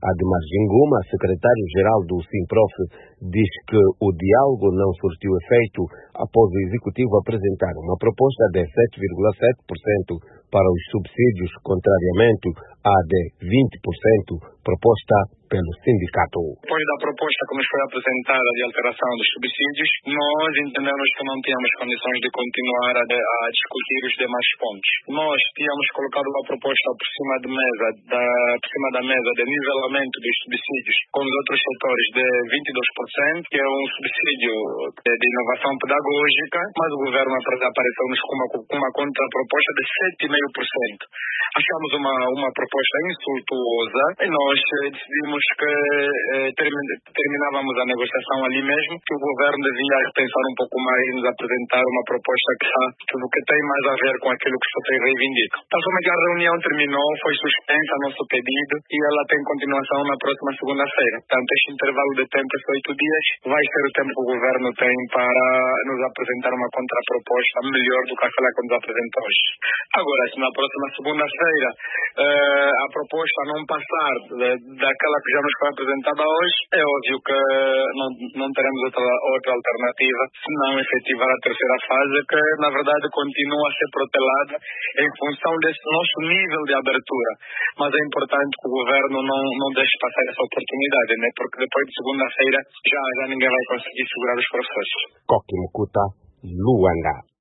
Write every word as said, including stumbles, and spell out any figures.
Ademar Ginguma, secretário-geral do SINPROF, diz que o diálogo não surtiu efeito após o Executivo apresentar uma proposta de sete vírgula sete por cento para os subsídios, contrariamente à de vinte por cento proposta pelo sindicato. Depois da proposta que nos foi apresentada de alteração dos subsídios, nós entendemos que não tínhamos condições de continuar a, de, a discutir os demais pontos. Nós tínhamos colocado uma proposta por cima de mesa, da, por cima da mesa de nivelamento dos subsídios com os outros setores de vinte e dois por cento, que é um subsídio de, de inovação pedagógica, mas o governo apareceu-nos com uma, com uma contraproposta de sete vírgula cinco por cento. Achamos uma, uma proposta insultuosa e nós eh, decidimos que eh, termin, terminávamos a negociação ali mesmo, que o governo devia pensar um pouco mais e nos apresentar uma proposta que, que, que tem mais a ver com aquilo que se reivindica. Então, somente a reunião terminou, foi suspensa a nosso pedido e ela tem continuação na próxima segunda-feira. Portanto, este intervalo de tempo, esses oito dias, vai ser o tempo que o governo tem para nos apresentar uma contraproposta melhor do que aquela que nos apresentou hoje. Agora, se na próxima segunda-feira uh, a proposta não passar de, daquela que já nos foi apresentada hoje, é óbvio que não, não teremos outra, outra alternativa, senão efetivar a terceira fase, que na verdade continua a ser protelada em função desse nosso nível de abertura. Mas é importante que o governo não, não deixe passar essa oportunidade, né? Porque depois de segunda-feira já, já ninguém vai conseguir segurar os processos. Coque Mucuta, Luanda.